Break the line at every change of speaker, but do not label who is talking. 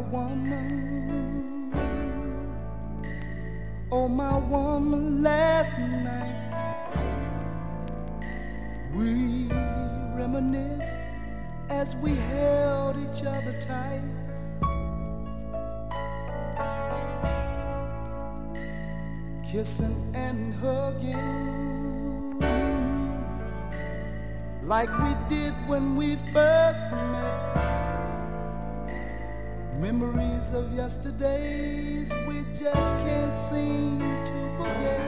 woman, oh my woman, last night we reminisced as we held each other tight. Kissing and hugging like we did when we first met. Memories of yesterdays we just can't seem to forget.